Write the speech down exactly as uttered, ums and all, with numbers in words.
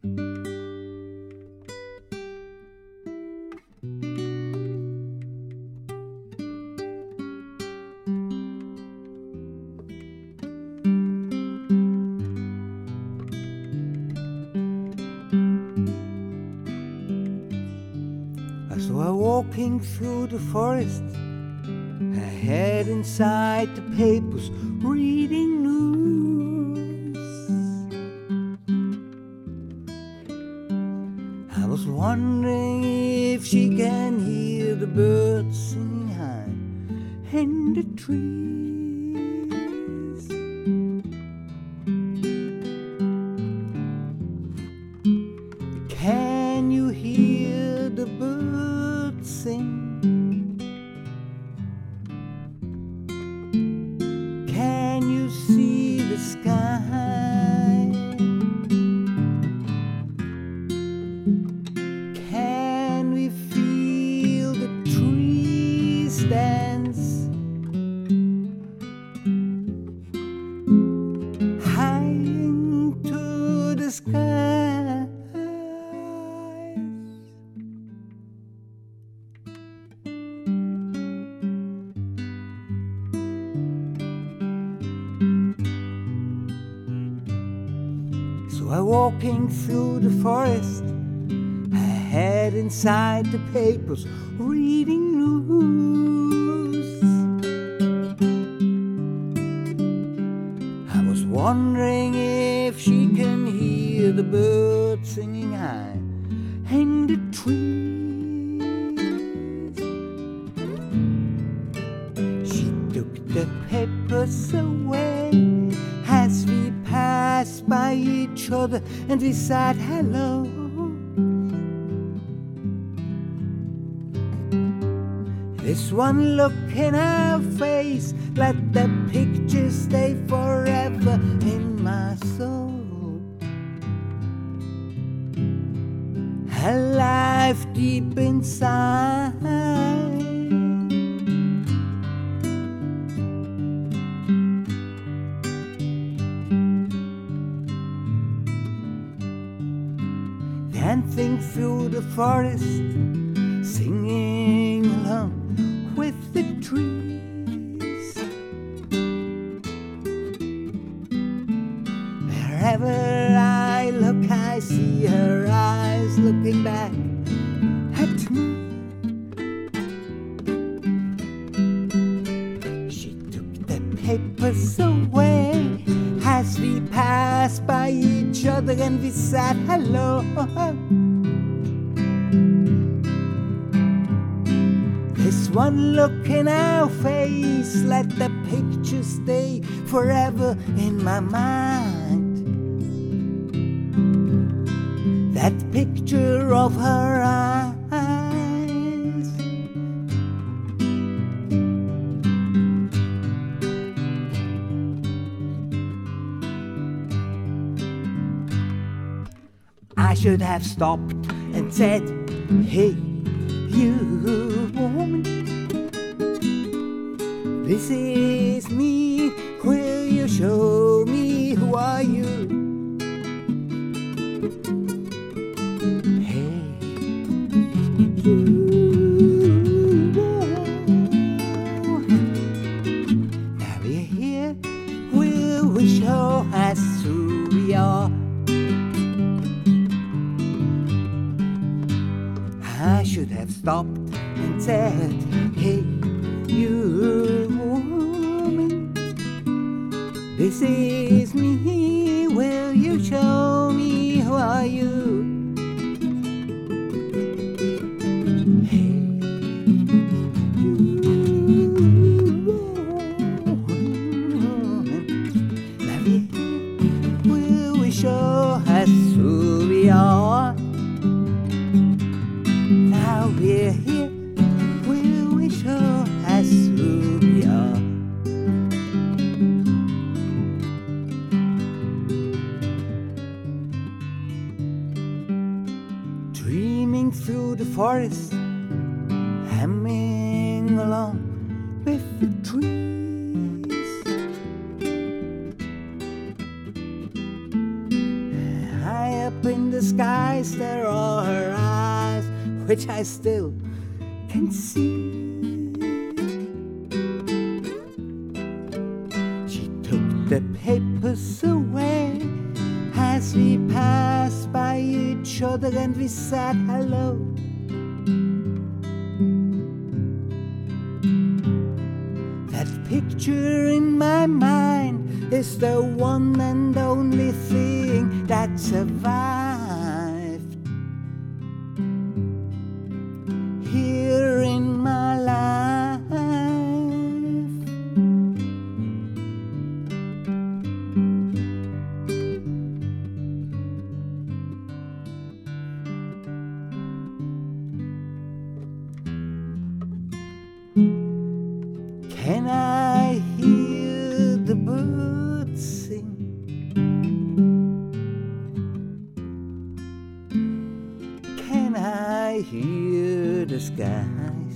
I saw her walking through the forest, her head inside the papers, reading news. I was wondering if she can hear the birds singing high in the trees. Can you hear the birds sing? Can you see the sky? Can we feel the trees dance high into the sky? So I'm walking through the forest, her head inside the papers, reading news. I was wondering if she can hear the birds singing high in the trees. She took the papers away as we passed by each other, and we said hello. This one look in her face, let the picture stay forever in my soul. Alive deep inside. Dancing through the forest, singing along with the trees. Wherever I look, I see her eyes looking back at me. She took the papers away as we passed by each other, and we said hello. This one look in our face, let the picture stay forever in my mind. That picture of her eyes. I should have stopped and said, hey, you woman, this is me, will you show me who are you? Hey, you woman, now we're here, will we show us who we are? I should have stopped and said, hey, you woman, this is me, will you show me who are you? Hey, you woman, now here, will we show us who we are? Now we're here, will we show us who we are? Dreaming through the forest, humming along with the trees. High up in in the skies there are her eyes, which I still can see. She took the papers away as we passed by each other, and we said hello. That picture in my mind is the one and only thing that survived here in my life. Can I hear the birds sing? Can I hear the skies